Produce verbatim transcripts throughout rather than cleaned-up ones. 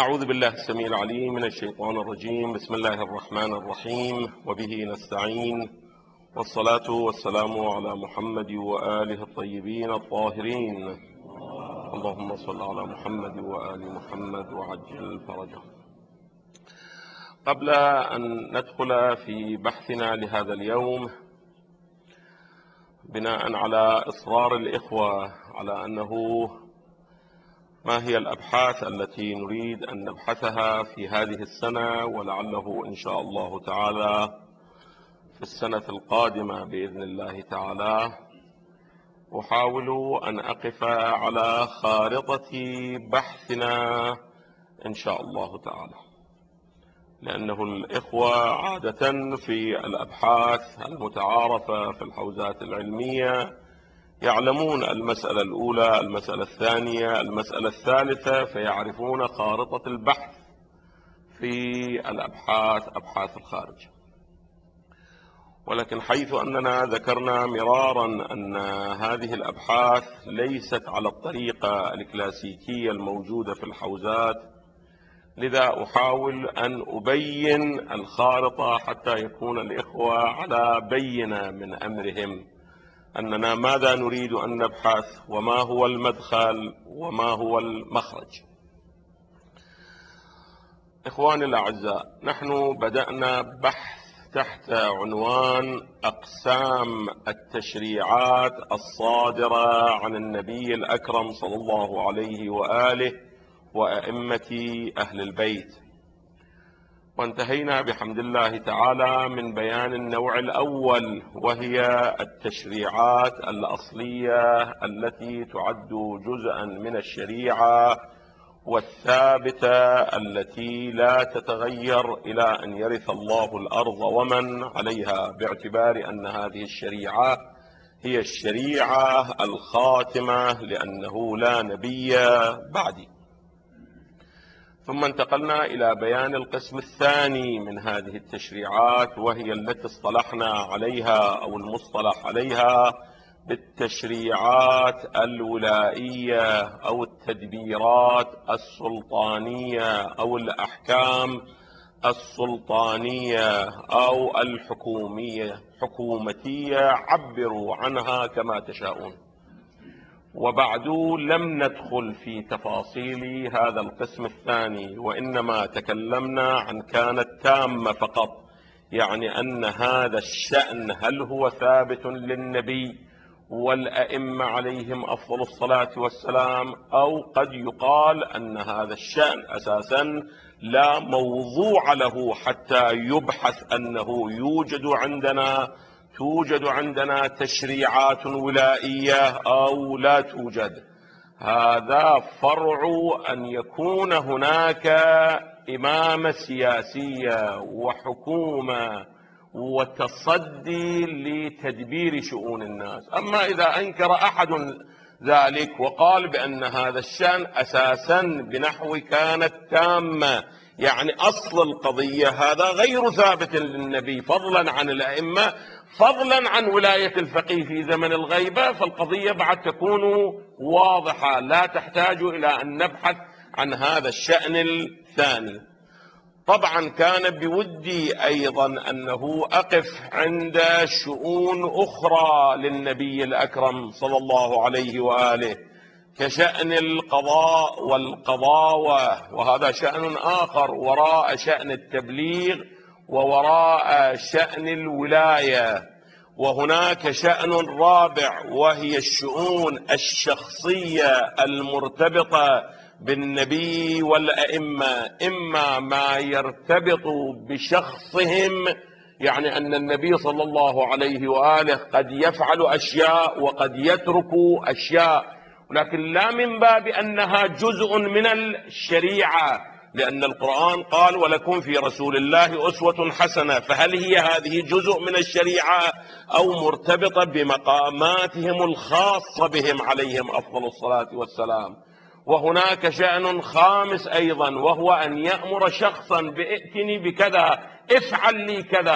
أعوذ بالله السميع العليم من الشيطان الرجيم. بسم الله الرحمن الرحيم، وبه نستعين، والصلاة والسلام على محمد وآله الطيبين الطاهرين. اللهم صل على محمد وآل محمد وعجل فرجه. قبل أن ندخل في بحثنا لهذا اليوم، بناء على إصرار الإخوة على أنه ما هي الأبحاث التي نريد أن نبحثها في هذه السنة، ولعله إن شاء الله تعالى في السنة القادمة بإذن الله تعالى، أحاول أن أقف على خارطة بحثنا إن شاء الله تعالى، لأنه الإخوة عادة في الأبحاث المتعارفة في الحوزات العلمية يعلمون المسألة الأولى، المسألة الثانية، المسألة الثالثة، فيعرفون خارطة البحث في الأبحاث أبحاث الخارج. ولكن حيث أننا ذكرنا مرارا أن هذه الأبحاث ليست على الطريقة الكلاسيكية الموجودة في الحوزات، لذا أحاول أن أبين الخارطة حتى يكون الإخوة على بينة من أمرهم أننا ماذا نريد أن نبحث، وما هو المدخل وما هو المخرج. إخواني الأعزاء، نحن بدأنا بحث تحت عنوان أقسام التشريعات الصادرة عن النبي الأكرم صلى الله عليه وآله وأئمة أهل البيت، وانتهينا بحمد الله تعالى من بيان النوع الأول، وهي التشريعات الأصلية التي تعد جزءا من الشريعة والثابتة التي لا تتغير إلى أن يرث الله الأرض ومن عليها، باعتبار أن هذه الشريعة هي الشريعة الخاتمة لأنه لا نبي بعدي. ثم انتقلنا إلى بيان القسم الثاني من هذه التشريعات، وهي التي اصطلحنا عليها أو المصطلح عليها بالتشريعات الولائية أو التدبيرات السلطانية أو الأحكام السلطانية أو الحكومية حكومتية، عبروا عنها كما تشاءون. وبعد لم ندخل في تفاصيل هذا القسم الثاني، وإنما تكلمنا عن كانت تامة فقط، يعني أن هذا الشأن هل هو ثابت للنبي والأئمة عليهم أفضل الصلاة والسلام، أو قد يقال أن هذا الشأن أساسا لا موضوع له حتى يبحث أنه يوجد عندنا توجد عندنا تشريعات ولائية أو لا توجد. هذا فرع أن يكون هناك إمامة سياسية وحكومة وتصدي لتدبير شؤون الناس. أما إذا أنكر أحد ذلك وقال بأن هذا الشأن أساسا بنحو كانت تامة، يعني أصل القضية هذا غير ثابت للنبي فضلا عن الأئمة، فضلا عن ولاية الفقيه في زمن الغيبة، فالقضية بعد تكون واضحة، لا تحتاج إلى أن نبحث عن هذا الشأن الثاني. طبعا كان بودي أيضا أنه أقف عند شؤون أخرى للنبي الأكرم صلى الله عليه وآله، كشأن القضاء والقضاوة، وهذا شأن آخر وراء شأن التبليغ ووراء شأن الولاية. وهناك شأن رابع، وهي الشؤون الشخصية المرتبطة بالنبي والأئمة، إما ما يرتبط بشخصهم، يعني أن النبي صلى الله عليه وآله قد يفعل أشياء وقد يترك أشياء، ولكن لا من باب أنها جزء من الشريعة، لأن القرآن قال ولكم في رسول الله أسوة حسنة، فهل هي هذه جزء من الشريعة أو مرتبطة بمقاماتهم الخاصة بهم عليهم أفضل الصلاة والسلام. وهناك شأن خامس أيضا، وهو أن يأمر شخصا بائتني بكذا، افعل لي كذا،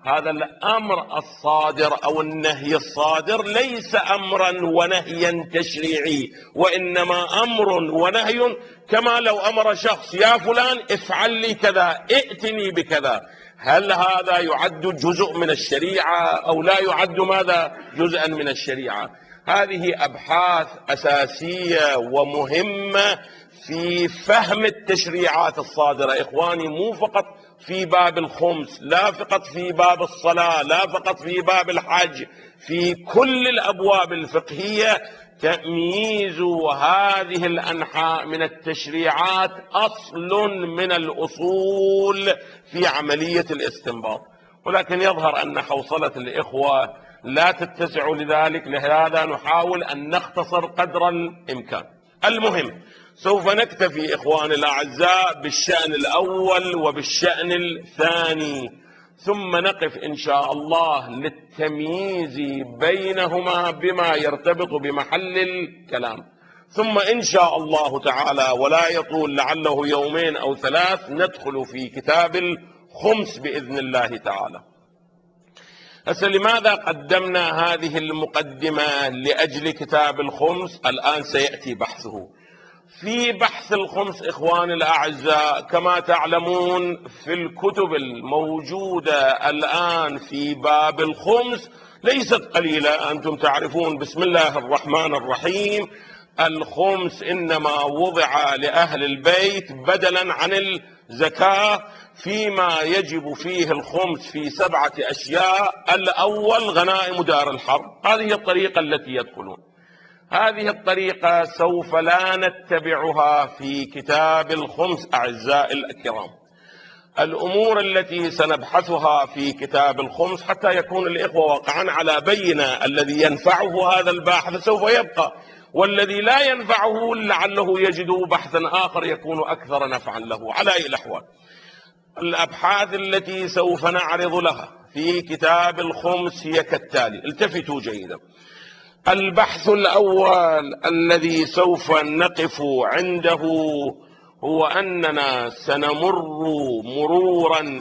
هذا الأمر الصادر أو النهي الصادر ليس أمرا ونهيا تشريعي، وإنما أمر ونهي، كما لو أمر شخص يا فلان افعل لي كذا، ائتني بكذا. هل هذا يعد جزء من الشريعة أو لا يعد ماذا جزءا من الشريعة؟ هذه أبحاث أساسية ومهمة في فهم التشريعات الصادرة إخواني، مو فقط في باب الخمس، لا فقط في باب الصلاة، لا فقط في باب الحج، في كل الأبواب الفقهية. تمييز هذه الأنحاء من التشريعات أصل من الأصول في عملية الاستنباط، ولكن يظهر أن حوصلة الإخوة لا تتسع لذلك، لهذا نحاول أن نختصر قدر الإمكان. المهم سوف نكتفي إخواني الأعزاء بالشأن الأول وبالشأن الثاني، ثم نقف إن شاء الله للتمييز بينهما بما يرتبط بمحل الكلام، ثم إن شاء الله تعالى ولا يطول لعله يومين أو ثلاث ندخل في كتاب الخمس بإذن الله تعالى. هسه لماذا قدمنا هذه المقدمة؟ لأجل كتاب الخمس الآن سيأتي بحثه. في بحث الخمس إخواني الأعزاء كما تعلمون في الكتب الموجودة الآن في باب الخمس ليست قليلة، أنتم تعرفون. بسم الله الرحمن الرحيم. الخمس إنما وضع لأهل البيت بدلا عن الزكاة، فيما يجب فيه الخمس في سبعة أشياء. الأول غنائم دار الحرب، هذه الطريقة التي يدخلون. هذه الطريقة سوف لا نتبعها في كتاب الخمس أعزائي الكرام. الأمور التي سنبحثها في كتاب الخمس حتى يكون الإخوة واقعا على بينة، الذي ينفعه هذا الباحث سوف يبقى، والذي لا ينفعه لعله يجد بحثا آخر يكون أكثر نفعا له. على أي الأحوال الأبحاث التي سوف نعرض لها في كتاب الخمس هي كالتالي، التفتوا جيدا. البحث الأول الذي سوف نقف عنده هو أننا سنمر مرورا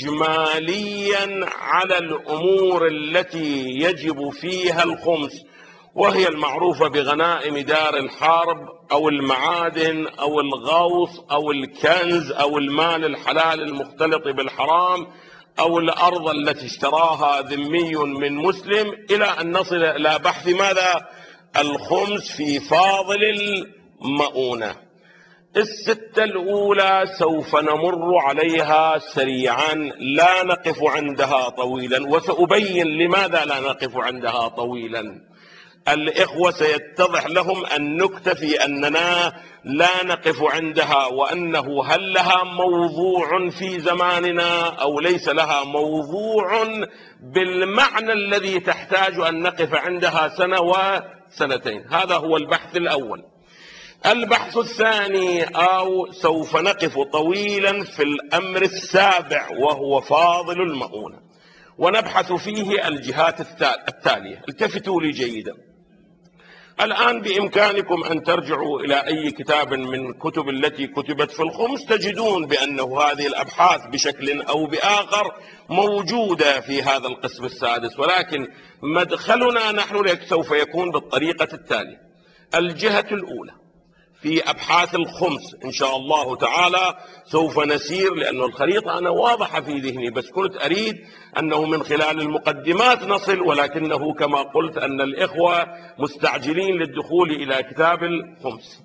إجماليا على الأمور التي يجب فيها الخمس، وهي المعروفة بغنائم دار الحرب أو المعادن أو الغوص أو الكنز أو المال الحلال المختلط بالحرام أو الأرض التي اشتراها ذمي من مسلم، إلى أن نصل إلى بحث ماذا؟ الخمس في فاضل المؤونة. الستة الأولى سوف نمر عليها سريعا، لا نقف عندها طويلا، وسأبين لماذا لا نقف عندها طويلا. الإخوة سيتضح لهم النكتة في أننا لا نقف عندها، وأنه هل لها موضوع في زماننا أو ليس لها موضوع بالمعنى الذي تحتاج أن نقف عندها سنة وسنتين. هذا هو البحث الأول. البحث الثاني أو سوف نقف طويلا في الأمر السابع وهو فاضل المؤونة، ونبحث فيه الجهات التالية. التفتوا لي جيدا. الآن بإمكانكم أن ترجعوا إلى أي كتاب من كتب التي كتبت في الخمس، تجدون بأنه هذه الأبحاث بشكل أو بآخر موجودة في هذا القسم السادس، ولكن مدخلنا نحن سوف يكون بالطريقة التالية. الجهة الأولى في أبحاث الخمس إن شاء الله تعالى سوف نسير، لأن الخريطة أنا واضحة في ذهني، بس كنت أريد أنه من خلال المقدمات نصل، ولكنه كما قلت أن الإخوة مستعجلين للدخول إلى كتاب الخمس.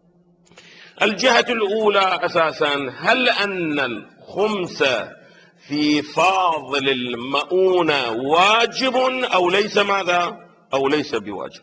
الجهة الأولى أساسا، هل أن الخمس في فاضل المؤونة واجب أو ليس ماذا أو ليس بواجب؟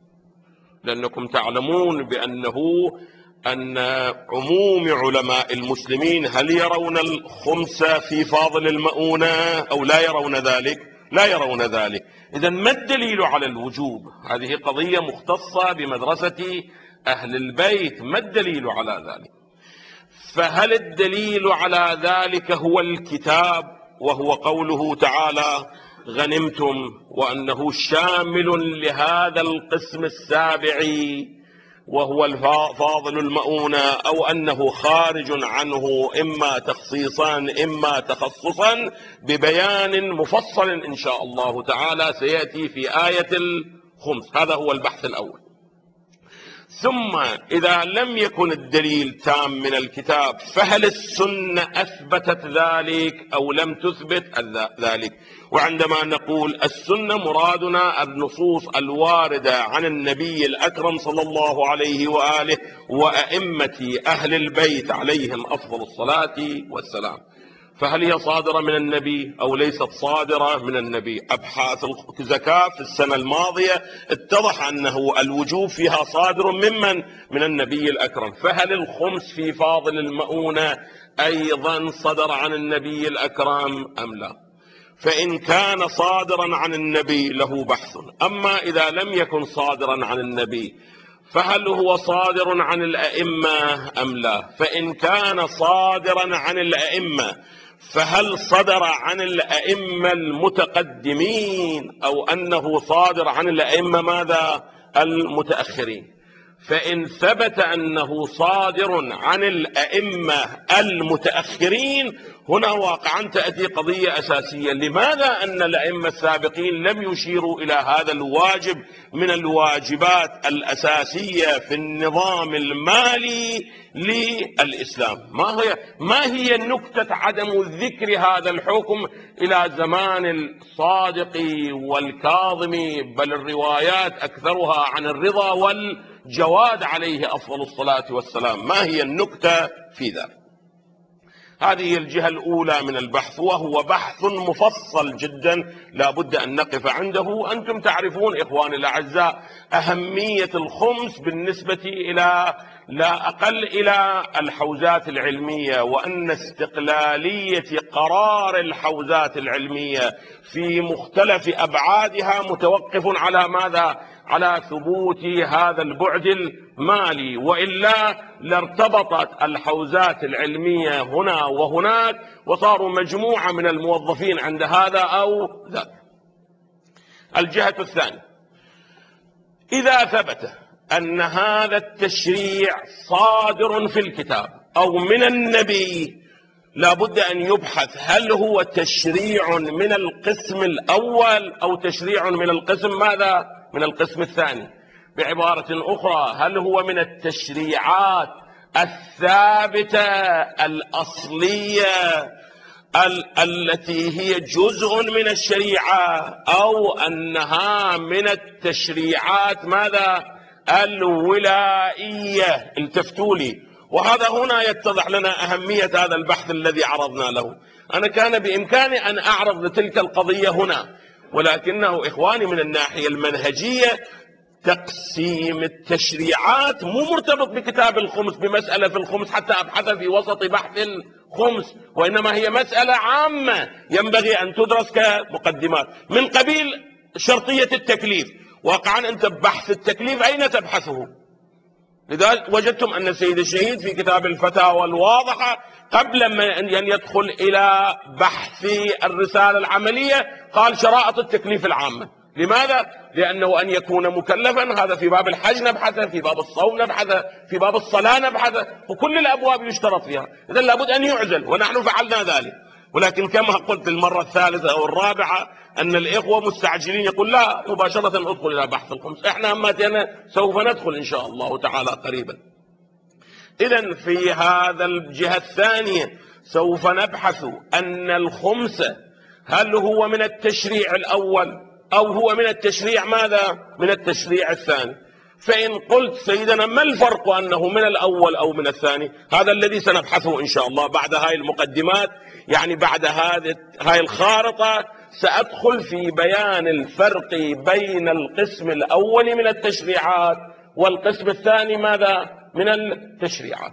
لأنكم تعلمون بأنه أن عموم علماء المسلمين هل يرون الخمس في فاضل المؤونة أو لا يرون ذلك؟ لا يرون ذلك. إذن ما الدليل على الوجوب؟ هذه قضية مختصة بمدرسة أهل البيت، ما الدليل على ذلك؟ فهل الدليل على ذلك هو الكتاب، وهو قوله تعالى غنمتم، وأنه شامل لهذا القسم السابع، وهو الفاضل المؤونة، أو أنه خارج عنه إما تخصيصا إما تخصصا، ببيان مفصل إن شاء الله تعالى سيأتي في آية الخمس. هذا هو البحث الأول. ثم إذا لم يكن الدليل تام من الكتاب، فهل السنة أثبتت ذلك أو لم تثبت ذلك؟ وعندما نقول السنة مرادنا النصوص الواردة عن النبي الأكرم صلى الله عليه وآله وأئمة أهل البيت عليهم أفضل الصلاة والسلام. فهل هي صادرة من النبي أو ليست صادرة من النبي؟ أبحاث الزكاة في السنة الماضية اتضح أنه الوجوب فيها صادر ممن؟ من النبي الأكرم. فهل الخمس في فاضل المؤونة أيضا صدر عن النبي الأكرم أم لا؟ فإن كان صادرا عن النبي له بحث. أما إذا لم يكن صادرا عن النبي، فهل هو صادر عن الأئمة أم لا؟ فإن كان صادرا عن الأئمة، فهل صدر عن الأئمة المتقدمين أو أنه صادر عن الأئمة ماذا؟ المتأخرين؟ فإن ثبت أنه صادر عن الأئمة المتأخرين، هنا واقعا تأتي قضية أساسية: لماذا أن الأئمة السابقين لم يشيروا إلى هذا الواجب من الواجبات الأساسية في النظام المالي للإسلام؟ ما هي ما هي نكتة عدم ذكر هذا الحكم إلى زمان الصادق والكاظم؟ بل الروايات أكثرها عن الرضا والجواد عليه أفضل الصلاة والسلام. ما هي النكتة في ذلك؟ هذه الجهة الأولى من البحث، وهو بحث مفصل جدا لا بد أن نقف عنده. أنتم تعرفون إخواني الأعزاء أهمية الخمس بالنسبة إلى لا أقل إلى الحوزات العلمية، وأن استقلالية قرار الحوزات العلمية في مختلف أبعادها متوقف على ماذا؟ على ثبوت هذا البعد المالي، وإلا لارتبطت الحوزات العلمية هنا وهناك وصاروا مجموعة من الموظفين عند هذا أو ذاك. الجهة الثانية: إذا ثبت أن هذا التشريع صادر في الكتاب أو من النبي، لابد أن يبحث هل هو تشريع من القسم الأول أو تشريع من القسم ماذا؟ من القسم الثاني. بعبارة أخرى، هل هو من التشريعات الثابتة الأصلية ال التي هي جزء من الشريعة، أو أنها من التشريعات ماذا؟ الولائية؟ التفتوا لي. وهذا هنا يتضح لنا أهمية هذا البحث الذي عرضنا له. أنا كان بإمكاني أن أعرض لتلك القضية هنا، ولكنه إخواني من الناحية المنهجية تقسيم التشريعات مو مرتبط بكتاب الخمس، بمسألة في الخمس حتى أبحث في وسط بحث الخمس، وإنما هي مسألة عامة ينبغي أن تدرس كمقدمات من قبيل شرطية التكليف. واقعا أنت بحث التكليف أين تبحثه؟ لذلك وجدتم أن السيد الشهيد في كتاب الفتاوى الواضحة قبل ما أن يدخل إلى بحث الرسالة العملية قال شرائط التكليف العامة. لماذا؟ لأنه أن يكون مكلفا، هذا في باب الحج نبحثه، في باب الصوم نبحثه، في باب الصلاة نبحثه، وكل الأبواب يشترط فيها. إذن لابد أن يعزل، ونحن فعلنا ذلك. ولكن كما قلت المرة الثالثة أو الرابعة أن الإخوة مستعجلين، يقول لا مباشرة ادخل إلى بحث الخمس. إحنا أماتنا سوف ندخل إن شاء الله تعالى قريبا. إذن في هذا الجهة الثانية سوف نبحث أن الخمس هل هو من التشريع الأول أو هو من التشريع ماذا؟ من التشريع الثاني. فإن قلت سيدنا ما الفرق أنه من الأول أو من الثاني؟ هذا الذي سنبحثه إن شاء الله بعد هاي المقدمات، يعني بعد هذه هاي الخارطة سأدخل في بيان الفرق بين القسم الأول من التشريعات والقسم الثاني ماذا؟ من التشريعات.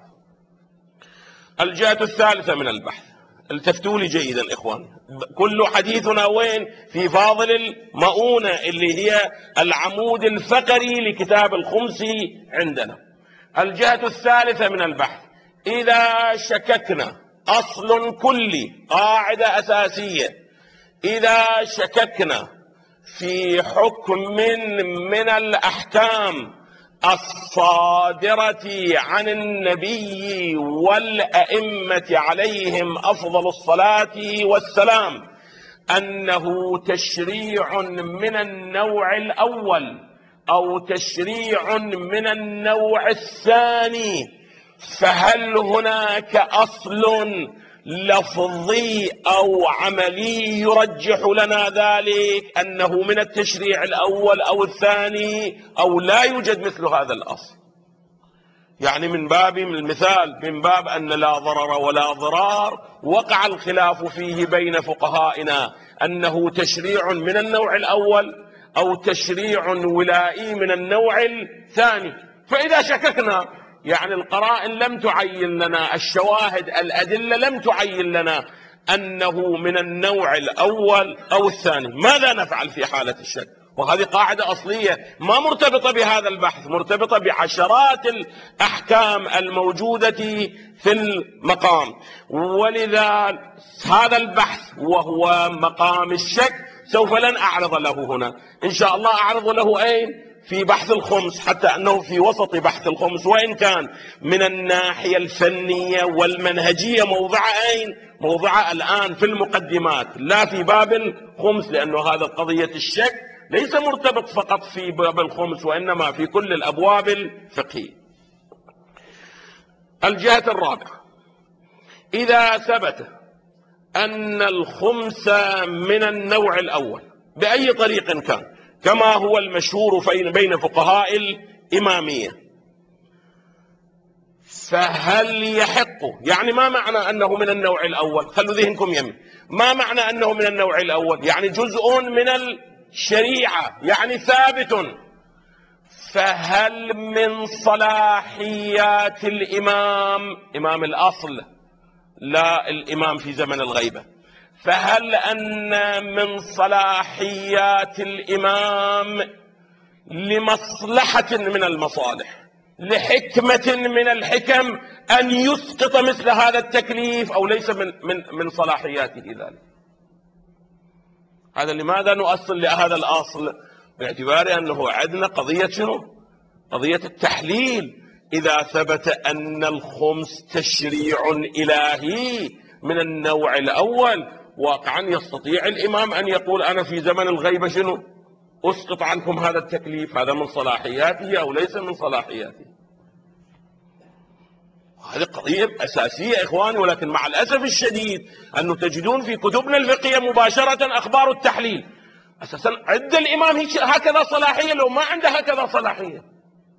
الجهة الثالثة من البحث، التفتوا لي جيدا إخوان، كل حديثنا وين؟ في فاضل المؤونة اللي هي العمود الفقري لكتاب الخمس عندنا. الجهة الثالثة من البحث: إذا شككنا، أصل كلي، قاعدة أساسية، إذا شككنا في حكم من الأحكام الصادرة عن النبي والأئمة عليهم أفضل الصلاة والسلام أنه تشريع من النوع الأول أو تشريع من النوع الثاني، فهل هناك أصل لفظي أو عملي يرجح لنا ذلك أنه من التشريع الأول أو الثاني، أو لا يوجد مثل هذا الأصل؟ يعني من باب المثال، من باب أن لا ضرر ولا ضرار، وقع الخلاف فيه بين فقهائنا أنه تشريع من النوع الأول أو تشريع ولائي من النوع الثاني. فإذا شككنا، يعني القرائن لم تعين لنا، الشواهد الأدلة لم تعين لنا أنه من النوع الأول أو الثاني، ماذا نفعل في حالة الشك؟ وهذه قاعدة أصلية ما مرتبطة بهذا البحث، مرتبطة بعشرات الأحكام الموجودة في المقام. ولذا هذا البحث وهو مقام الشك سوف لن أعرض له هنا، إن شاء الله أعرض له أين؟ في بحث الخمس، حتى أنه في وسط بحث الخمس، وإن كان من الناحية الفنية والمنهجية موضع أين؟ موضع الآن في المقدمات، لا في باب الخمس، لأنه هذا قضية الشك ليس مرتبط فقط في باب الخمس، وإنما في كل الأبواب الفقهية. الجهة الرابعة، إذا ثبت أن الخمس من النوع الأول بأي طريق كان، كما هو المشهور بين فقهاء الإمامية، فهل يحق؟ يعني ما معنى أنه من النوع الأول؟ خلوا ذهنكم يمي، ما معنى أنه من النوع الأول؟ يعني جزء من الشريعة، يعني ثابت. فهل من صلاحيات الإمام، إمام الأصل لا الإمام في زمن الغيبة، فهل أن من صلاحيات الإمام لمصلحة من المصالح، لحكمة من الحكم، أن يسقط مثل هذا التكليف، أو ليس من من من صلاحياته ذلك؟ هذا لماذا نؤصل لهذا الأصل؟ باعتبار أنه عندنا قضية شنو؟ قضية التحليل. إذا ثبت أن الخمس تشريع إلهي من النوع الأول، واقعا يستطيع الإمام أن يقول أنا في زمن الغيبة شنو؟ أسقط عنكم هذا التكليف، هذا من صلاحياته أو ليس من صلاحياته؟ هذه قضية أساسية إخواني. ولكن مع الأسف الشديد أنه تجدون في كتبنا الفقهية مباشرة أخبار التحليل، أساسا عند الإمام هكذا صلاحية لو ما عنده هكذا صلاحية.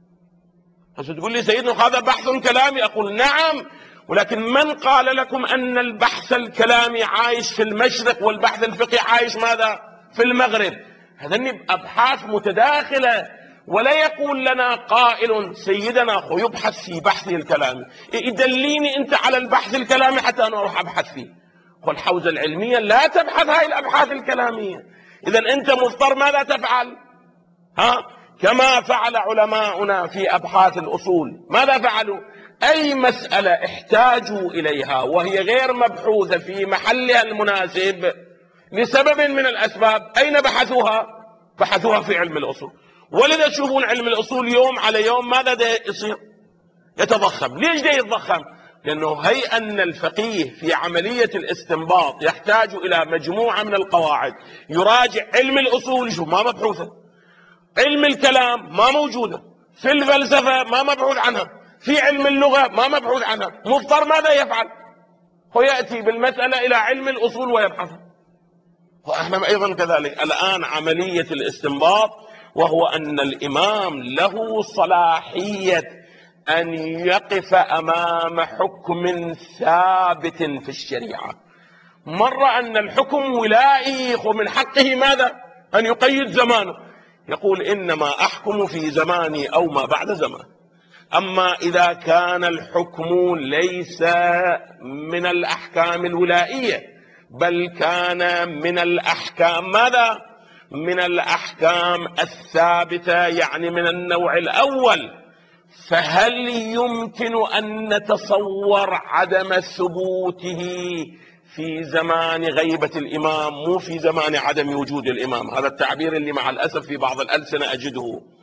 بس تقول لي سيدنا هذا بحث كلامي، أقول نعم، ولكن من قال لكم أن البحث الكلامي عايش في المشرق والبحث الفقهي عايش ماذا؟ في المغرب؟ هذني أبحاث متداخلة. ولا يقول لنا قائل سيدنا أخو يبحث في بحثه الكلامي، يدليني أنت على البحث الكلامي حتى أنا أروح أبحث فيه. والحوزة العلمية لا تبحث هاي الأبحاث الكلامية. إذا أنت مضطر ماذا تفعل؟ ها؟ كما فعل علماؤنا في أبحاث الأصول، ماذا فعلوا؟ أي مسألة احتاجوا إليها وهي غير مبحوثة في محلها المناسب لسبب من الأسباب، أين بحثوها؟ بحثوها في علم الأصول. ولذا تشوفون علم الأصول يوم على يوم ماذا ده يصير؟ يتضخم. ليش ده يتضخم؟ لأنه هي أن الفقيه في عملية الاستنباط يحتاج إلى مجموعة من القواعد، يراجع علم الأصول شو ما مبحوثة، علم الكلام ما موجودة، في الفلسفة ما مبحوث عنها، في علم اللغة ما مبحوث عنها. مضطر ماذا يفعل؟ هو يأتي بالمسألة إلى علم الأصول ويبحثها. وأحنا أيضا كذلك الآن عملية الاستنباط، وهو أن الإمام له صلاحية أن يقف أمام حكم ثابت في الشريعة. مر أن الحكم ولائي ومن حقه ماذا؟ أن يقيد زمانه، يقول إنما أحكم في زماني أو ما بعد زمان. أما إذا كان الحكم ليس من الأحكام الولائية، بل كان من الأحكام ماذا؟ من الأحكام الثابتة، يعني من النوع الأول، فهل يمكن أن نتصور عدم ثبوته في زمان غيبة الإمام، مو في زمان عدم وجود الإمام؟ هذا التعبير اللي مع الأسف في بعض الألسنة أجده.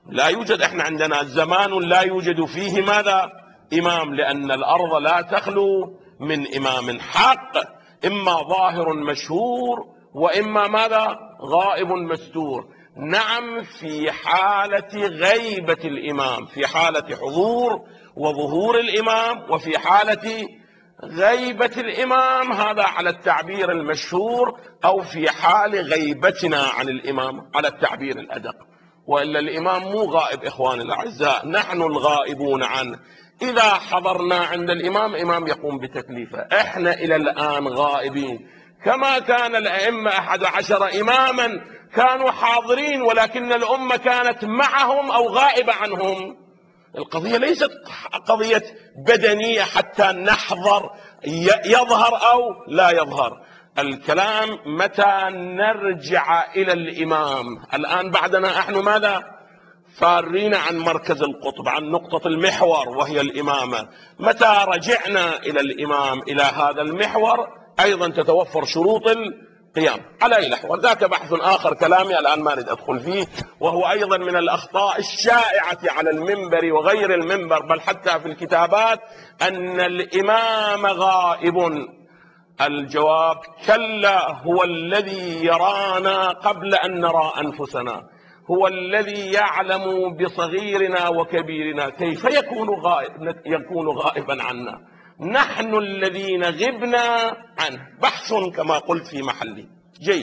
لا يوجد، احنا عندنا زمان لا يوجد فيه ماذا؟ إمام، لأن الأرض لا تخلو من إمام حق، إما ظاهر مشهور وإما ماذا؟ غائب مستور. نعم، في حالة غيبة الإمام، في حالة حضور وظهور الإمام، وفي حالة غيبة الإمام، هذا على التعبير المشهور، أو في حال غيبتنا عن الإمام على التعبير الأدق. وإلا الإمام مو غائب إخواني الأعزاء، نحن الغائبون عنه. إذا حضرنا عند الإمام، إمام يقوم بتكليفه. إحنا إلى الآن غائبين، كما كان الأئمة أحد عشر إماما كانوا حاضرين ولكن الأمة كانت معهم أو غائبة عنهم. القضية ليست قضية بدنية حتى نحضر يظهر أو لا يظهر. الكلام متى نرجع إلى الإمام. الآن بعدنا احنا ماذا؟ فارين عن مركز القطب، عن نقطة المحور وهي الإمامة. متى رجعنا إلى الإمام، إلى هذا المحور، أيضا تتوفر شروط القيام. على أي نحو، ذاك بحث آخر كلامي الآن ما أريد أدخل فيه، وهو أيضا من الأخطاء الشائعة على المنبر وغير المنبر، بل حتى في الكتابات، أن الإمام غائب. الجواب: كلا، هو الذي يرانا قبل أن نرى أنفسنا، هو الذي يعلم بصغيرنا وكبيرنا. كيف يكون غائب يكون غائبا عنا؟ نحن الذين غبنا عنه. بحث كما قلت في محله. جيد.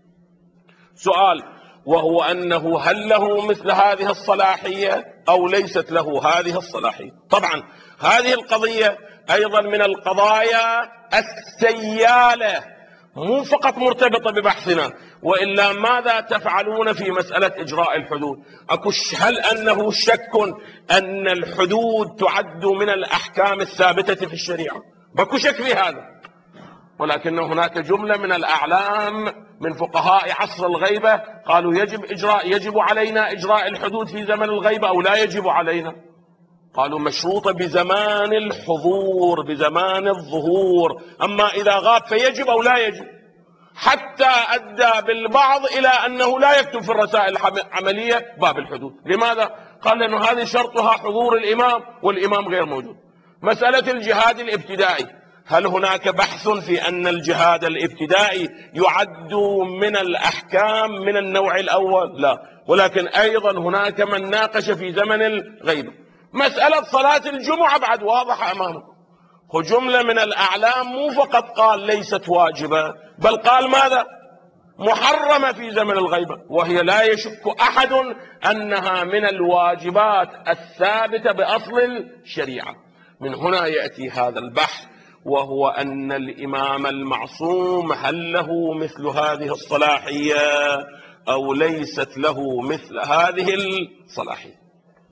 سؤال: وهو أنه هل له مثل هذه الصلاحية أو ليست له هذه الصلاحية؟ طبعا هذه القضية أيضا من القضايا السيالة، مو فقط مرتبطة ببحثنا. وإلا ماذا تفعلون في مسألة إجراء الحدود؟ أكش هل أنه شك أن الحدود تعد من الأحكام الثابتة في الشريعة؟ بكو شك في هذا، ولكن هناك جملة من الأعلام من فقهاء عصر الغيبة قالوا يجب إجراء يجب علينا إجراء الحدود في زمن الغيبة أو لا يجب علينا. قالوا مشروطة بزمان الحضور، بزمان الظهور، أما إذا غاب فيجب أو لا يجب. حتى أدى بالبعض إلى أنه لا يكتب في الرسائل العملية باب الحدود. لماذا؟ قال لأنه هذه شرطها حضور الإمام والإمام غير موجود. مسألة الجهاد الابتدائي، هل هناك بحث في أن الجهاد الابتدائي يعد من الأحكام من النوع الأول؟ لا. ولكن أيضا هناك من ناقش في زمن الغيبة. مسألة صلاة الجمعة بعد واضحة أمامكم. وجملة من الأعلام مو فقط قال ليست واجبة، بل قال ماذا؟ محرمة في زمن الغيبة، وهي لا يشك أحد أنها من الواجبات الثابتة بأصل الشريعة. من هنا يأتي هذا البحث، وهو أن الإمام المعصوم هل له مثل هذه الصلاحية أو ليست له مثل هذه الصلاحية.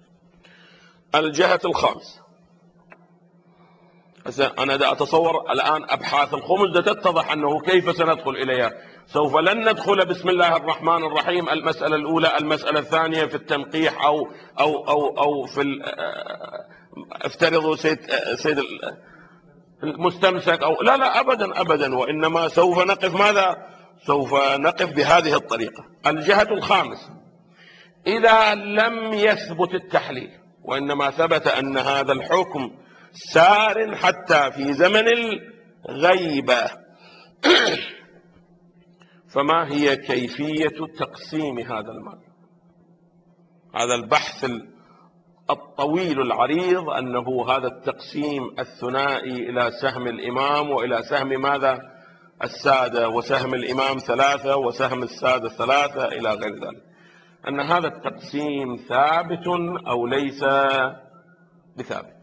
الجهة الخامسة، أنا دا أتصور الآن أبحاث الخمس دا تتضح أنه كيف سندخل إليها. سوف لن ندخل بسم الله الرحمن الرحيم المسألة الأولى، المسألة الثانية في التنقيح أو أو أو أو في افترضوا سيد سيد المستمسك أو لا لا أبدا أبدا، وإنما سوف نقف ماذا؟ سوف نقف بهذه الطريقة. الجهة الخامسة: إذا لم يثبت التحليل وإنما ثبت أن هذا الحكم سار حتى في زمن الغيبة، فما هي كيفية تقسيم هذا المال؟ هذا البحث الطويل العريض، أنه هذا التقسيم الثنائي إلى سهم الإمام وإلى سهم ماذا؟ السادة، وسهم الإمام ثلاثة وسهم السادة ثلاثة إلى غير ذلك، أن هذا التقسيم ثابت أو ليس بثابت.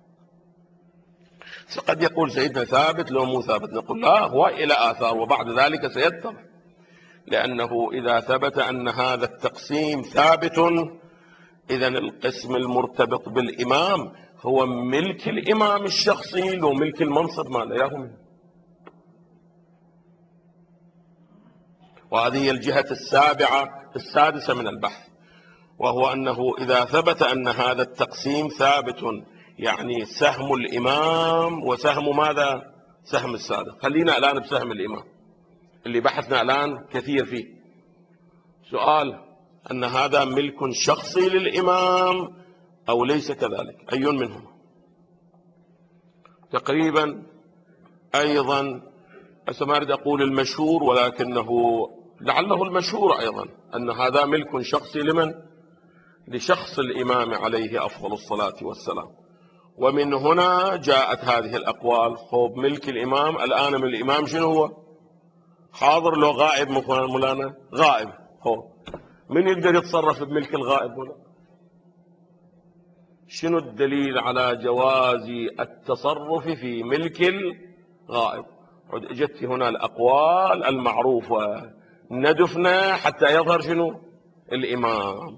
قد يقول سيدنا ثابت لو مو ثابت، نقول لا، هو إلى آثار وبعد ذلك سيتضح. لأنه إذا ثبت أن هذا التقسيم ثابت، إذن القسم المرتبط بالإمام هو ملك الإمام الشخصي، لو ملك المنصب ما لا يهم. وهذه هي الجهة السابعة السادسة من البحث، وهو أنه إذا ثبت أن هذا التقسيم ثابت، يعني سهم الإمام وسهم ماذا؟ سهم السادة. خلينا الآن بسهم الإمام اللي بحثنا الآن كثير فيه. سؤال: أن هذا ملك شخصي للإمام أو ليس كذلك؟ أي منهم؟ تقريبا أيضا هسه ما أريد أقول المشهور، ولكنه لعله المشهور أيضا أن هذا ملك شخصي لمن؟ لشخص الإمام عليه أفضل الصلاة والسلام. ومن هنا جاءت هذه الأقوال. خوب ملك الإمام الآن، من الإمام شنو هو؟ حاضر لو غائب؟ مولانا غائب. خوب من يقدر يتصرف بملك الغائب هنا؟ شنو الدليل على جواز التصرف في ملك الغائب؟ عد اجت هنا الأقوال المعروفة، ندفنا حتى يظهر شنو؟ الإمام.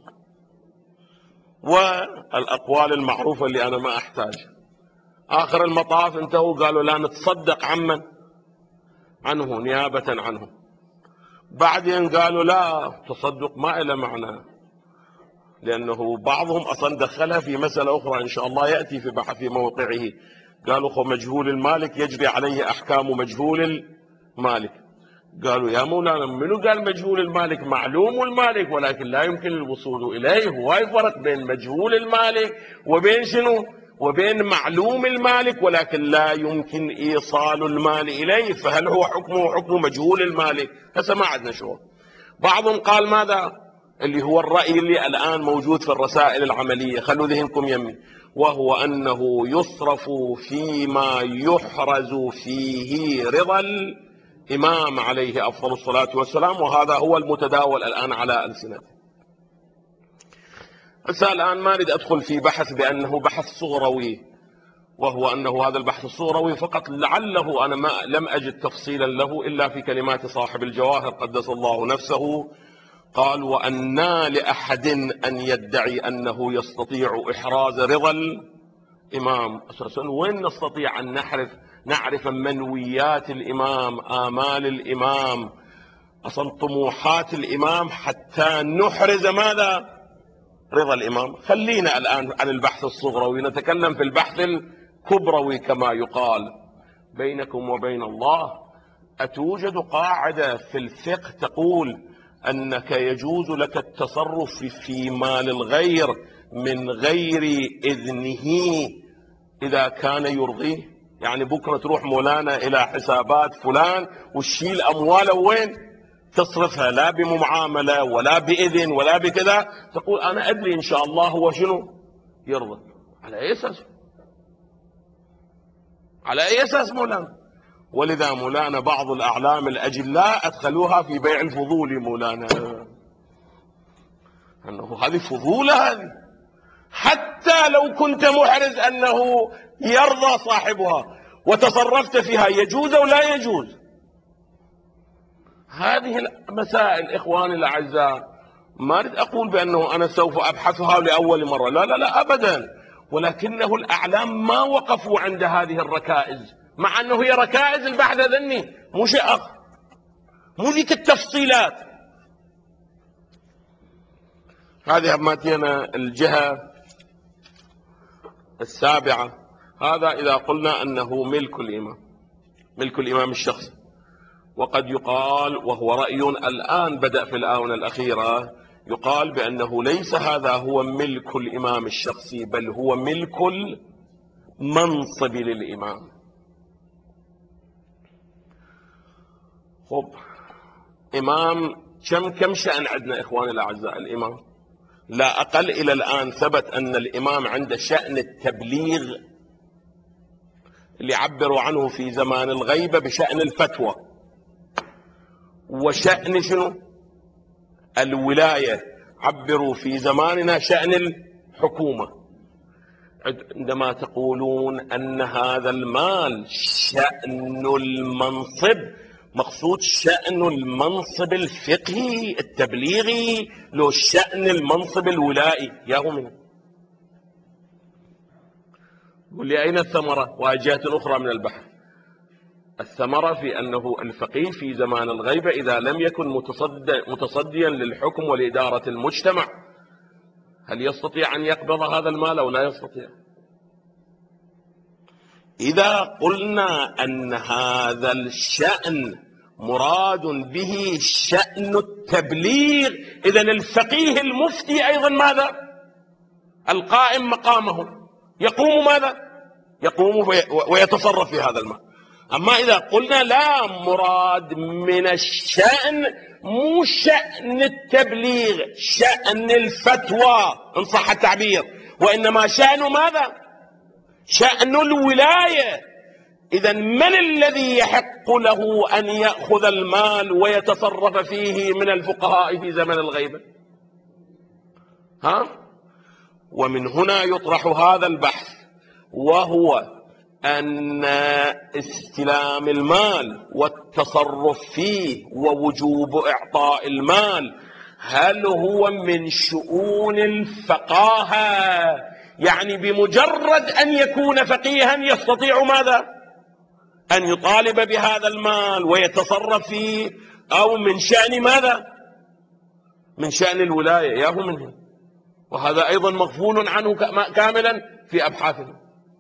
والأقوال المعروفة اللي أنا ما أحتاج، آخر المطاف انتهوا قالوا لا نتصدق عمن عنه نيابة عنه. بعدين قالوا لا، تصدق ما له معنى، لأنه بعضهم أصلا دخلها في مسألة أخرى إن شاء الله يأتي في بحث في موقعه. قالوا خو مجهول المالك يجري عليه أحكام مجهول المالك. قالوا يا مولانا منو قال مجهول المالك؟ معلوم المالك ولكن لا يمكن الوصول إليه. هو يفرق بين مجهول المالك وبين شنو؟ وبين معلوم المالك، ولكن لا يمكن إيصال المال إليه. فهل هو حكمه حكم مجهول المالك؟ هسه ما عندنا شغل. بعضهم قال ماذا؟ اللي هو الرأي اللي الآن موجود في الرسائل العملية، خلوا ذهنكم يمي، وهو أنه يصرف فيما يحرز فيه رضا الإمام عليه أفضل الصلاة والسلام، وهذا هو المتداول الآن على ألسنته. بس الآن ما أريد أدخل في بحث بأنه بحث صغروي، وهو أنه هذا البحث الصغروي فقط لعله أنا ما لم أجد تفصيلا له إلا في كلمات صاحب الجواهر قدس الله نفسه. قال وأنى لأحد أن يدعي أنه يستطيع إحراز رضا الإمام. أساسا وين نستطيع أن نعرف نعرف منويات الإمام، آمال الإمام، أصلا طموحات الإمام حتى نحرز ماذا؟ رضا الإمام. خلينا الآن عن البحث الصغروي، نتكلم في البحث الكبروي كما يقال. بينكم وبين الله أتوجد قاعدة في الفقه تقول أنك يجوز لك التصرف في مال الغير من غير إذنه إذا كان يرضيه؟ يعني بكرة تروح مولانا إلى حسابات فلان وتشيل أمواله، وين تصرفها؟ لا بمعاملة ولا بإذن ولا بكذا، تقول أنا أدري إن شاء الله هو شنو يرضى. على أي أساس؟ على أي أساس مولانا؟ ولذا مولانا بعض الأعلام الأجلاء أدخلوها في بيع الفضول. مولانا أنه هذه فضولة، هذه حتى لو كنت محرز أنه يرضى صاحبها وتصرفت فيها يجوز أو لا يجوز؟ هذه المسائل إخواني الأعزاء ما أريد أقول بأنه أنا سوف أبحثها لأول مرة، لا لا لا أبدا، ولكنه الأعلام ما وقفوا عند هذه الركائز، مع أنه هي ركائز البحث ذني مو شيء آخر، مو ذيك التفصيلات. هذه ماتينا الجهة السابعة. هذا إذا قلنا أنه ملك الإمام، ملك الإمام الشخصي. وقد يقال، وهو رأي الآن بدأ في الآونة الأخيرة، يقال بأنه ليس هذا هو ملك الإمام الشخصي، بل هو ملك المنصب للإمام. خب إمام كم كم شأن عندنا إخواني الأعزاء؟ الإمام لا أقل إلى الآن ثبت أن الإمام عنده شأن التبليغ اللي عبروا عنه في زمان الغيبة بشأن الفتوى، وشأن شنو؟ الولاية، عبروا في زماننا شأن الحكومة. عندما تقولون أن هذا المال شأن المنصب، مقصود شأن المنصب الفقهي التبليغي لو شأن المنصب الولائي؟ يا هم قل لي أين الثمرة؟ وهي جهة أخرى من البحث. الثمرة في أنه الفقيه في زمان الغيبة إذا لم يكن متصدي متصديا للحكم ولإدارة المجتمع، هل يستطيع أن يقبض هذا المال أو لا يستطيع؟ إذا قلنا أن هذا الشأن مراد به شأن التبليغ. إذن الفقيه المفتي أيضا ماذا؟ القائم مقامه يقوم ماذا؟ يقوم ويتصرف في هذا المال. أما إذا قلنا لا، مراد من الشأن مو شأن التبليغ، شأن الفتوى إن صح التعبير، وإنما شأن ماذا؟ شأن الولاية. إذن من الذي يحق له أن يأخذ المال ويتصرف فيه من الفقهاء في زمن الغيبة؟ ها؟ ومن هنا يطرح هذا البحث، وهو أن استلام المال والتصرف فيه ووجوب إعطاء المال هل هو من شؤون الفقاهة؟ يعني بمجرد أن يكون فقيها يستطيع ماذا؟ أن يطالب بهذا المال ويتصرف فيه، أو من شأن ماذا؟ من شأن الولاية ياهو منه. وهذا أيضا مغفول عنه كاملا في أبحاثه،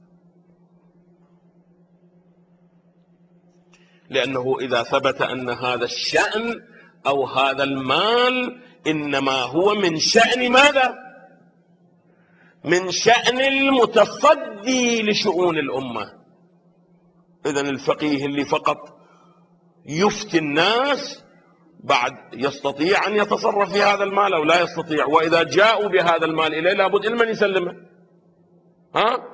لأنه إذا ثبت أن هذا الشأن أو هذا المال إنما هو من شأن ماذا؟ من شأن المتصدي لشؤون الأمة. إذن الفقيه اللي فقط يفتي الناس بعد يستطيع أن يتصرف في هذا المال أو لا يستطيع؟ وإذا جاءوا بهذا المال إليه لابد إلمن يسلمه. ها؟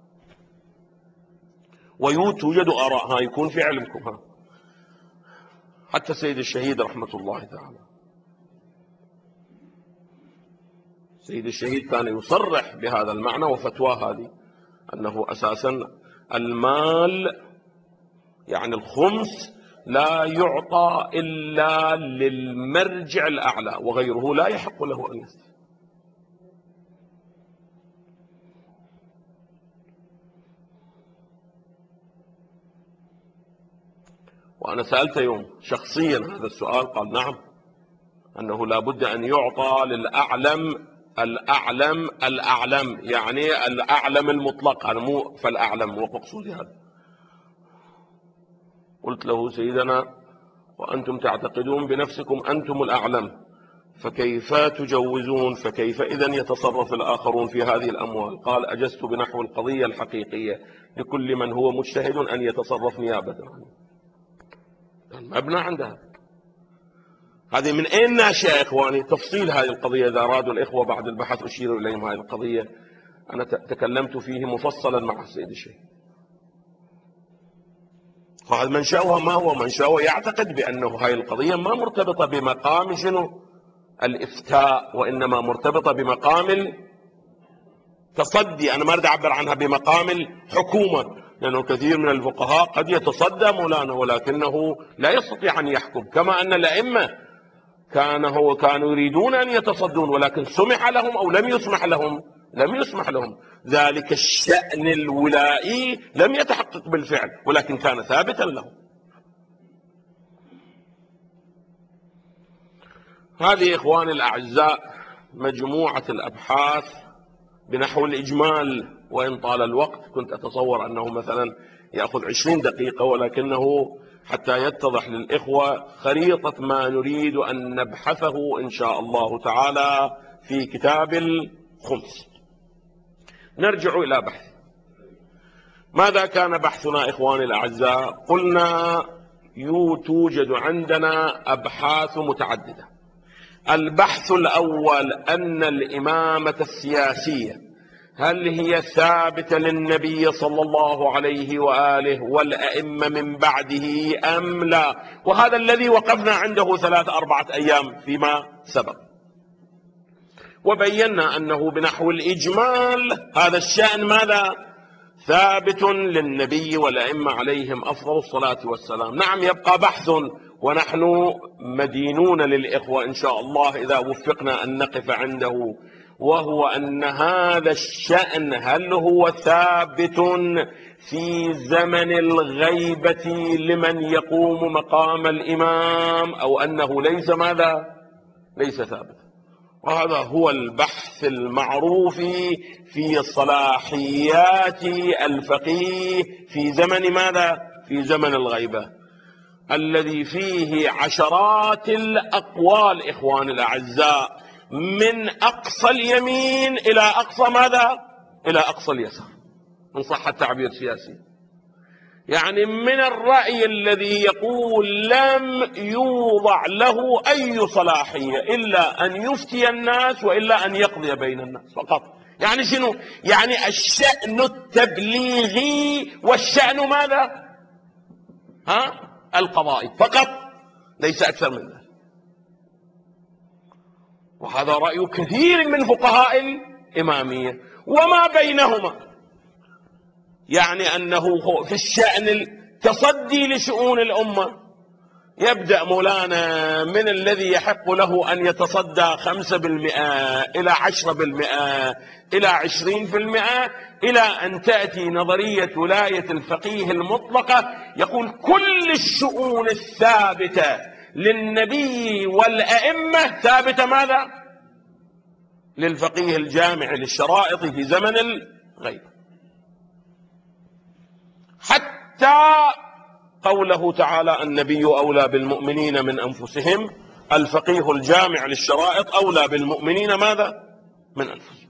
ويوجد آراء، ها يكون في علمكم، ها حتى سيد الشهيد رحمة الله تعالى، سيد الشهيد كان يصرح بهذا المعنى وفتواه هذه، أنه أساسا المال يعني الخمس لا يعطى إلا للمرجع الأعلى، وغيره لا يحق له أن يستفيد. وأنا سألت يوم شخصيا هذا السؤال، قال نعم، أنه لا بد أن يعطى للأعلم الأعلم الأعلم، يعني الأعلم المطلق، أنا مو فالأعلم ومقصودي هذا. قلت له سيدنا وأنتم تعتقدون بنفسكم أنتم الأعلم، فكيف تجوزون؟ فكيف إذن يتصرف الآخرون في هذه الأموال؟ قال أجزت بنحو القضية الحقيقية لكل من هو مجتهد أن يتصرف نيابة عنه. المبنى عندها هذه من أين ناشئة يا إخواني؟ تفصيل هذه القضية إذا أرادوا الإخوة بعد البحث أشير إليهم هذه القضية، أنا تكلمت فيه مفصلا مع السيد الشيخ. فهذا منشأها ما هو؟ منشأه يعتقد بأنه هذه القضية ما مرتبطة بمقام شنو؟ الإفتاء، وإنما مرتبطة بمقام التصدي. أنا ما أريد أعبر عنها بمقام الحكومة، لأنه كثير من الفقهاء قد يتصدى مولانا ولكنه لا يستطيع أن يحكم، كما أن الأئمة كان هو كانوا يريدون أن يتصدون ولكن سمح لهم أو لم يسمح لهم؟ لم يسمح لهم. ذلك الشأن الولائي لم يتحقق بالفعل ولكن كان ثابتا لهم. هذه إخواني الأعزاء مجموعة الأبحاث بنحو الإجمال، وإن طال الوقت كنت أتصور أنه مثلا يأخذ عشرين دقيقة، ولكنه حتى يتضح للإخوة خريطة ما نريد أن نبحثه إن شاء الله تعالى في كتاب الخمس. نرجع إلى بحث. ماذا كان بحثنا إخواني الأعزاء؟ قلنا توجد عندنا أبحاث متعددة. البحث الأول أن الإمامة السياسية هل هي ثابتة للنبي صلى الله عليه وآله والأئمة من بعده أم لا؟ وهذا الذي وقفنا عنده ثلاث أربعة أيام فيما سبق، وبينا أنه بنحو الإجمال هذا الشأن ماذا؟ ثابت للنبي والأئمة عليهم أفضل الصلاة والسلام. نعم، يبقى بحث ونحن مدينون للإخوة إن شاء الله إذا وفقنا أن نقف عنده، وهو أن هذا الشأن هل هو ثابت في زمن الغيبة لمن يقوم مقام الإمام أو أنه ليس ماذا؟ ليس ثابت. وهذا هو البحث المعروف في صلاحيات الفقيه في زمن ماذا؟ في زمن الغيبة. الذي فيه عشرات الأقوال إخواني الأعزاء، من أقصى اليمين إلى أقصى ماذا؟ إلى أقصى اليسار، إن صح التعبير سياسي. يعني من الرأي الذي يقول لم يوضع له أي صلاحية إلا أن يفتي الناس وإلا أن يقضي بين الناس فقط. يعني شنو؟ يعني الشأن التبليغي والشأن ماذا؟ ها؟ القضائي فقط، ليس أكثر من ذلك. وهذا رأي كثير من فقهاء الإمامية. وما بينهما يعني أنه في الشأن التصدي لشؤون الأمة يبدأ مولانا من الذي يحق له أن يتصدى خمسة بالمئة إلى عشرة بالمئة إلى عشرين بالمئة، إلى أن تأتي نظرية ولاية الفقيه المطلقة يقول كل الشؤون الثابتة للنبي والأئمة ثابتة ماذا؟ للفقيه الجامع للشرائط في زمن الغيب. حتى قوله تعالى النبي أولى بالمؤمنين من أنفسهم، الفقيه الجامع للشرائط أولى بالمؤمنين ماذا؟ من أنفسهم.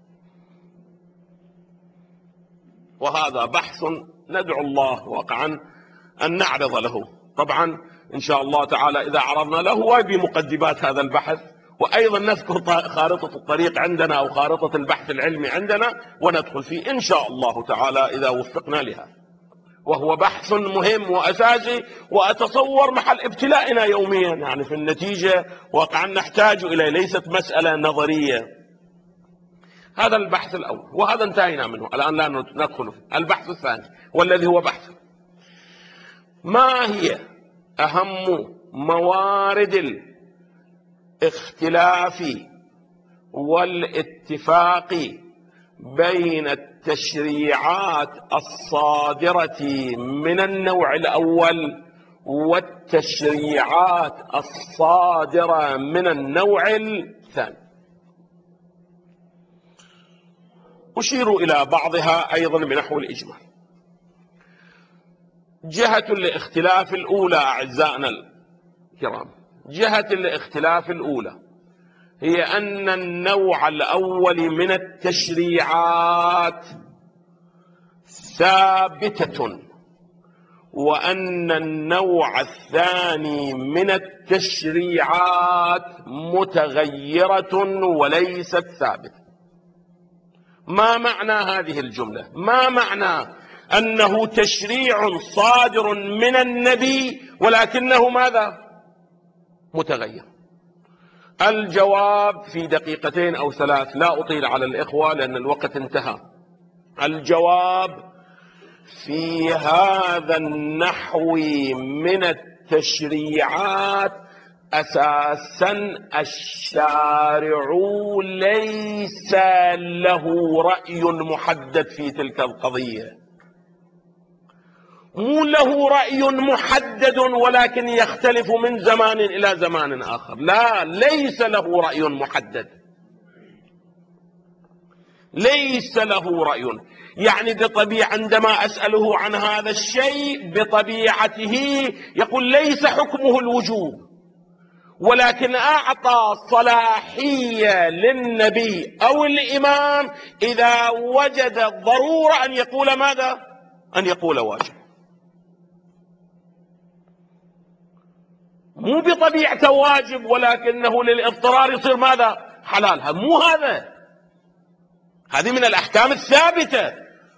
وهذا بحث ندعو الله واقعا أن نعرض له، طبعا إن شاء الله تعالى إذا عرضنا له وبمقدمات هذا البحث، وأيضا نذكر خارطة الطريق عندنا أو خارطة البحث العلمي عندنا وندخل فيه إن شاء الله تعالى إذا وفقنا لها. وهو بحث مهم وأساسي، وأتصور محل ابتلائنا يوميا، يعني في النتيجة واقعا نحتاج إليه، ليست مسألة نظرية. هذا البحث الأول وهذا انتهينا منه، الآن لا ندخل فيه. البحث الثاني والذي هو بحث ما هي أهم موارد الاختلاف والاتفاق بين التشريعات الصادرة من النوع الأول والتشريعات الصادرة من النوع الثاني. أشير إلى بعضها أيضا بنحو الإجمال. جهة الاختلاف الأولى أعزائنا الكرام، جهة الاختلاف الأولى هي أن النوع الأول من التشريعات ثابتة، وأن النوع الثاني من التشريعات متغيرة وليست ثابتة. ما معنى هذه الجملة؟ ما معنى أنه تشريع صادر من النبي ولكنه ماذا؟ متغير. الجواب في دقيقتين أو ثلاث، لا أطيل على الإخوة لأن الوقت انتهى. الجواب في هذا النحو من التشريعات أساسا الشارع ليس له رأي محدد في تلك القضية، مو له رأي محدد ولكن يختلف من زمان إلى زمان آخر، لا، ليس له رأي محدد، ليس له رأي. يعني بطبيعة عندما أسأله عن هذا الشيء بطبيعته يقول ليس حكمه الوجوب، ولكن أعطى صلاحية للنبي أو الإمام إذا وجد ضرورة أن يقول ماذا؟ أن يقول واجب. مو بطبيعته واجب ولكنه للاضطرار يصير ماذا؟ حلال. مو هذا، هذه من الأحكام الثابتة.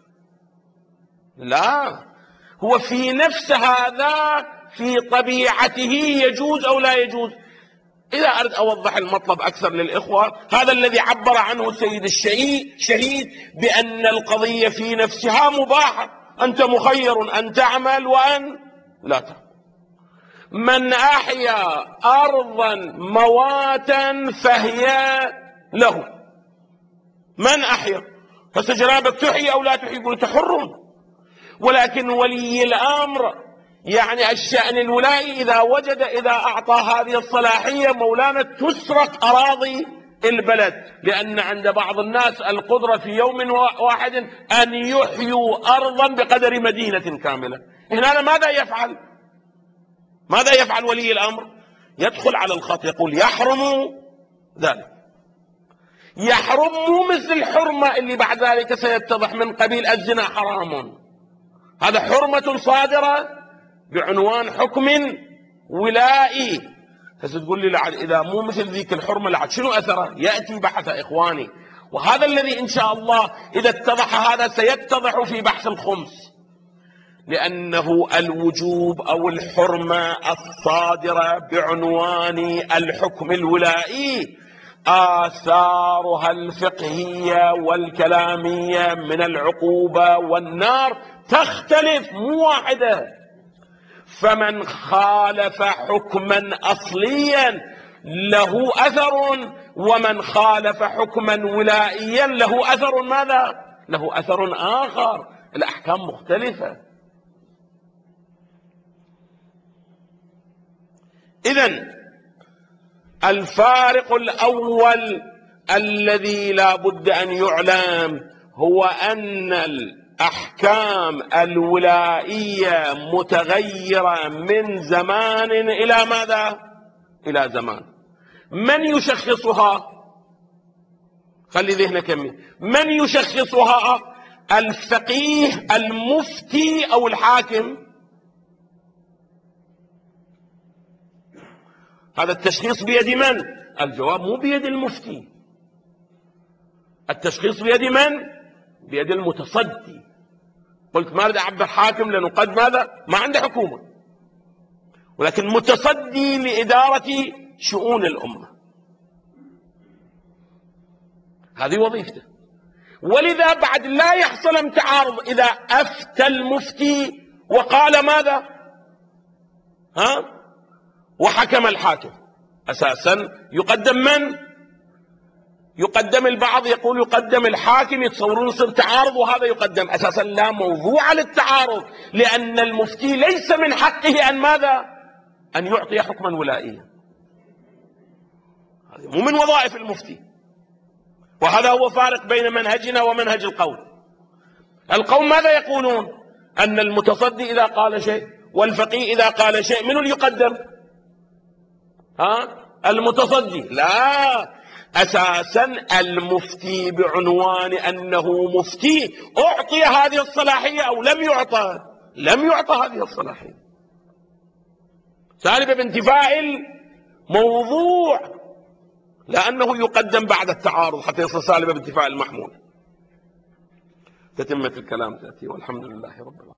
لا، هو في نفس هذا في طبيعته يجوز أو لا يجوز. إذا أردت أوضح المطلب أكثر للإخوة، هذا الذي عبر عنه السيد الشهيد بأن القضية في نفسها مباحة، أنت مخير أن تعمل وأن لا تعمل. من أحيا أرضا مواتا فهي له. من أحيا، هسه جنابك تحيي أو لا تحيي يقول أنت حر، ولكن ولي الأمر يعني الشأن الولائي إذا وجد إذا أعطى هذه الصلاحية مولانا تسرق أراضي البلد، لأن عند بعض الناس القدرة في يوم واحد أن يحيوا أرضا بقدر مدينة كاملة. هنا ماذا يفعل؟ ماذا يفعل ولي الأمر؟ يدخل على الخط يقول يحرم ذلك. يحرم مو مثل الحرمة اللي بعد ذلك سيتضح من قبيل الزنا حرام، هذا حرمة صادرة بعنوان حكم ولائي. هسه تقول لي لعد إذا مو مثل ذيك الحرمة لعد شنو أثره؟ يأتي بحث إخواني، وهذا الذي إن شاء الله إذا اتضح هذا سيتضح في بحث الخمس، لأنه الوجوب أو الحرمة الصادرة بعنوان الحكم الولائي آثارها الفقهية والكلامية من العقوبة والنار تختلف، مو واحدة. فمن خالف حكما أصليا له أثر، ومن خالف حكما ولائيا له أثر ماذا؟ له أثر آخر، الأحكام مختلفة. إذن الفارق الأول الذي لا بد أن يعلم هو أن الأحكام الولائية متغيرة من زمان إلى ماذا؟ إلى زمان. من يشخصها؟ خلي ذهنك مني. من يشخصها؟ الفقيه المفتي أو الحاكم؟ هذا التشخيص بيد من؟ الجواب مو بيد المفتي. التشخيص بيد من؟ بيد المتصدي. قلت ما اريد اعبر حاكم لانه قد ماذا؟ ما عنده حكومه، ولكن متصدي لاداره شؤون الامه، هذه وظيفته. ولذا بعد لا يحصل تعارض اذا افتى المفتي وقال ماذا؟ ها؟ وحكم الحاكم، أساسا يقدم من؟ يقدم البعض يقول يقدم الحاكم، يتصورون يصير تعارض، وهذا يقدم. أساسا لا موضوع للتعارض، لأن المفتي ليس من حقه أن ماذا؟ أن يعطي حكما ولائيا، هذه مو من وظائف المفتي. وهذا هو فارق بين منهجنا ومنهج القوم. القوم ماذا يقولون؟ أن المتصدي إذا قال شيء والفقيه إذا قال شيء من اللي يقدم؟ ها؟ المتصدي. لا، أساسا المفتي بعنوان أنه مفتي أعطي هذه الصلاحية أو لم يعطى؟ لم يعطى هذه الصلاحية، سالب بانتفاء الموضوع، لأنه يقدم بعد التعارض حتى يصل سالب بانتفاء المحمول. تتمة الكلام تأتي، والحمد لله رب العالمين.